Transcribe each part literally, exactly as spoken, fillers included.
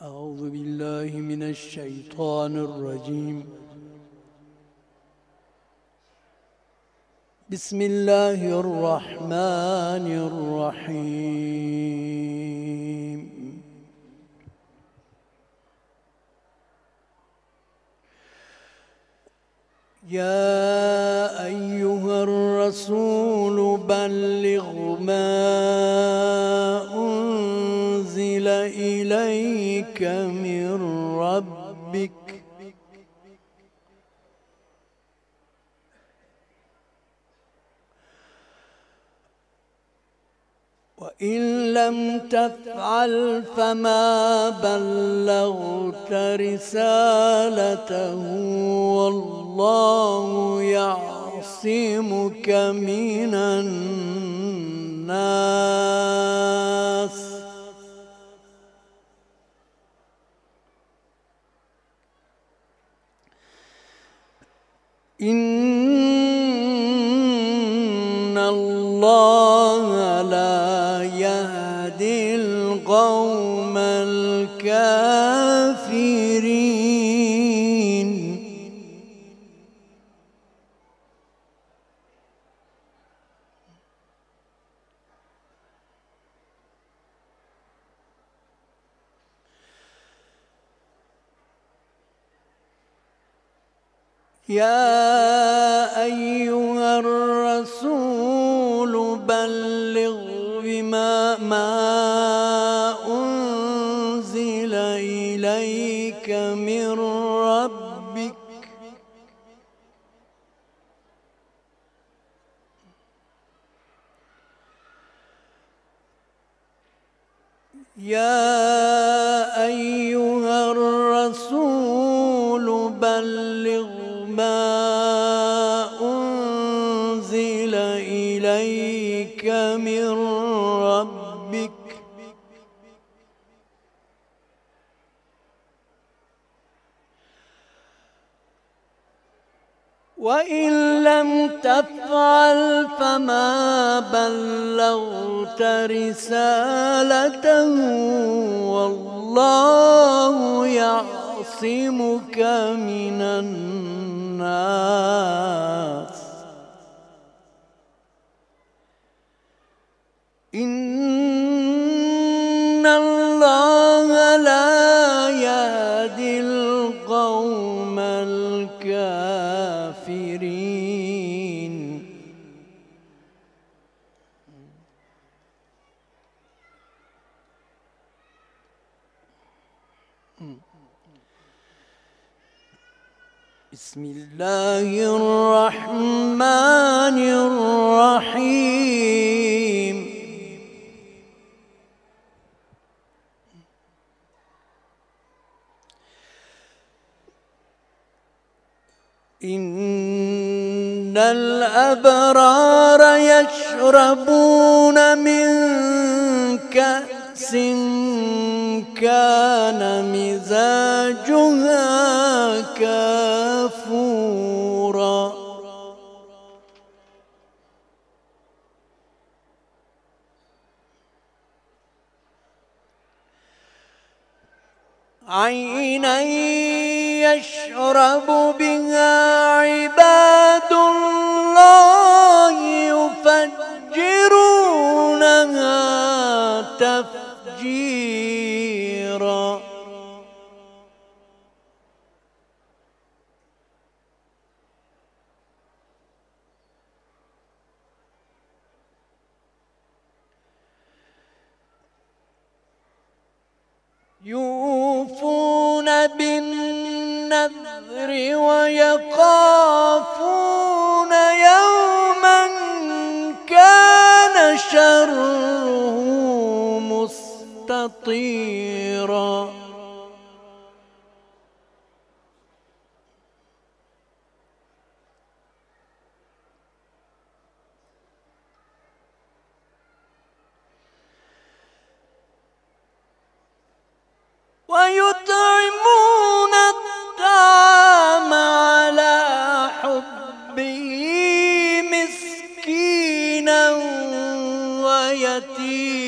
أعوذ بالله من الشيطان الرجيم. بسم الله الرحمن الرحيم. يا أيها الرسول بلغ ما أنزل إليك من ربك وإن لم تفعل فما بلغت رسالته والله يعصمك من الناس. إن الله لا يهدي القوم الكافرين. يا أيها الرسول بلغ بما ما أنزل إليك من ربك يا أيها الرسول بلغ ما أنزل إليك من ربك وإن لم تفعل فما بلغت رسالته والله يعصمك من الناس. إن الله لا يهدي القوم الكافرين. بسم الله الرحمن الرحيم. إن الأبرار يشربون من كأس كان مزاجها كافورا عينا يشرب بها عباد الله يفجرونها تفجيرا. يوفون بالنذر ويخافون يوما كان شره مستطيرا. ويطعمون الطعام على حبه مسكينا ويتيما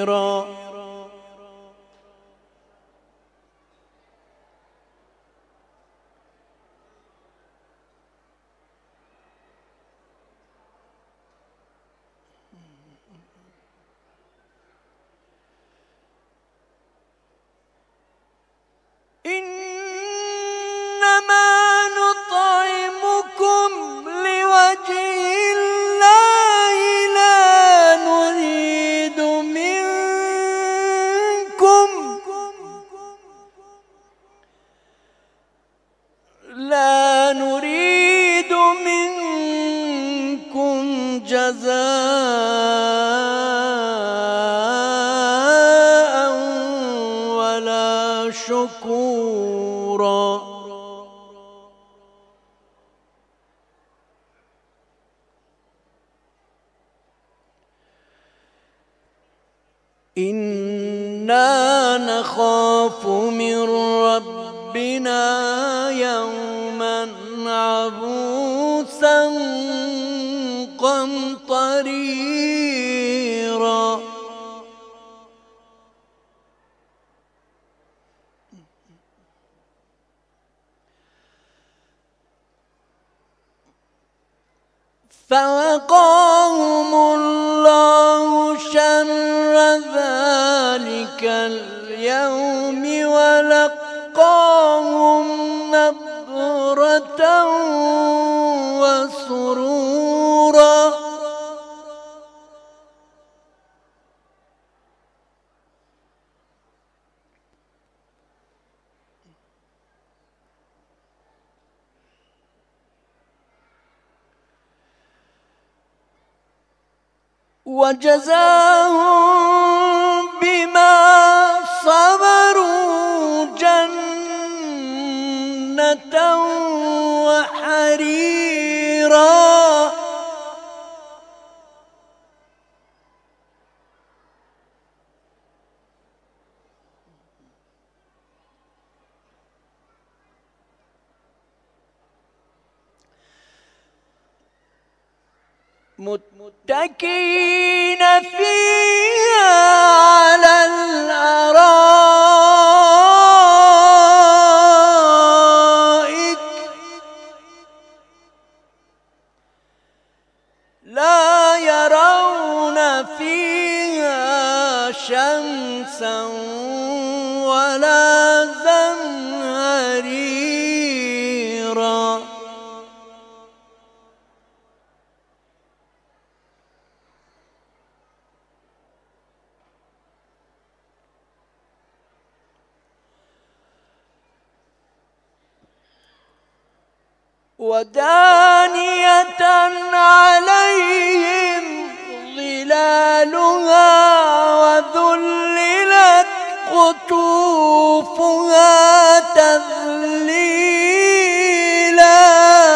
إنما نطعمكم لوجه الله لا نريد منكم لا نريد منكم جزاء ولا شكورا. إنا نخاف من ربنا يوما عبوسا قمطريرا. فوقاهم الله شر ذلك اليوم ولقاهم نضرة وسرورا. وجزاهم بما صبروا جنة وحريرا. متكئين فيها على الأرائك لا يرون فيها شمسا ولا زمهريرا. ودانية عليهم ظلالها وذللت قطوفها تذليلا.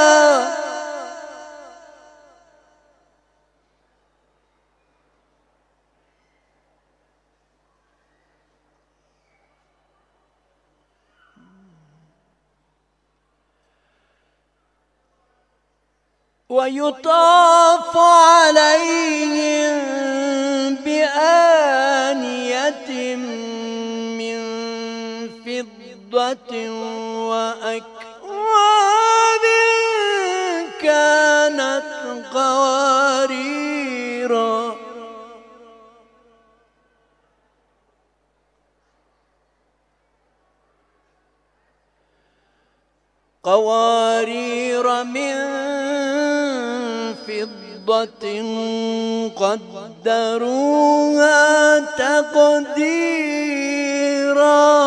ويطاف عليهم بآنية من فضة وأكواب كانت قواريرا. قوارير من فضة قدروها تقديرا.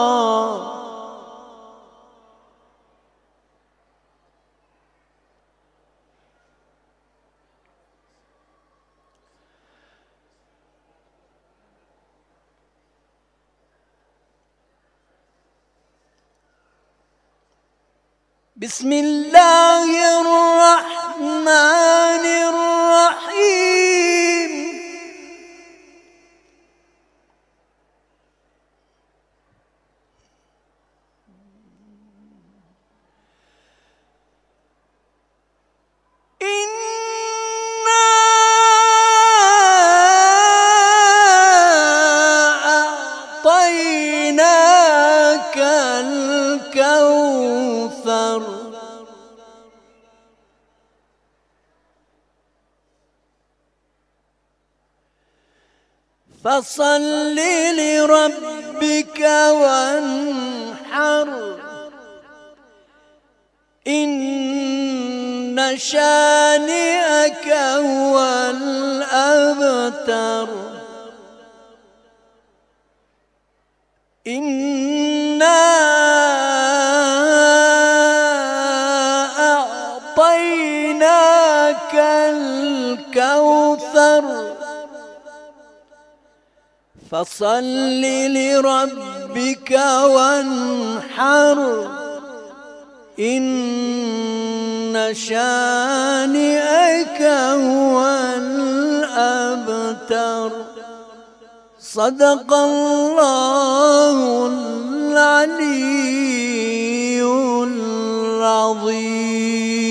بسم الله الرحمن الرحيم. إنا فصل لربك وانحر إن شانئك هو الأبتر إنا أعطيناك الكوثر فصل لربك وانحر إن شانئك هو الأبتر صدق الله العلي العظيم.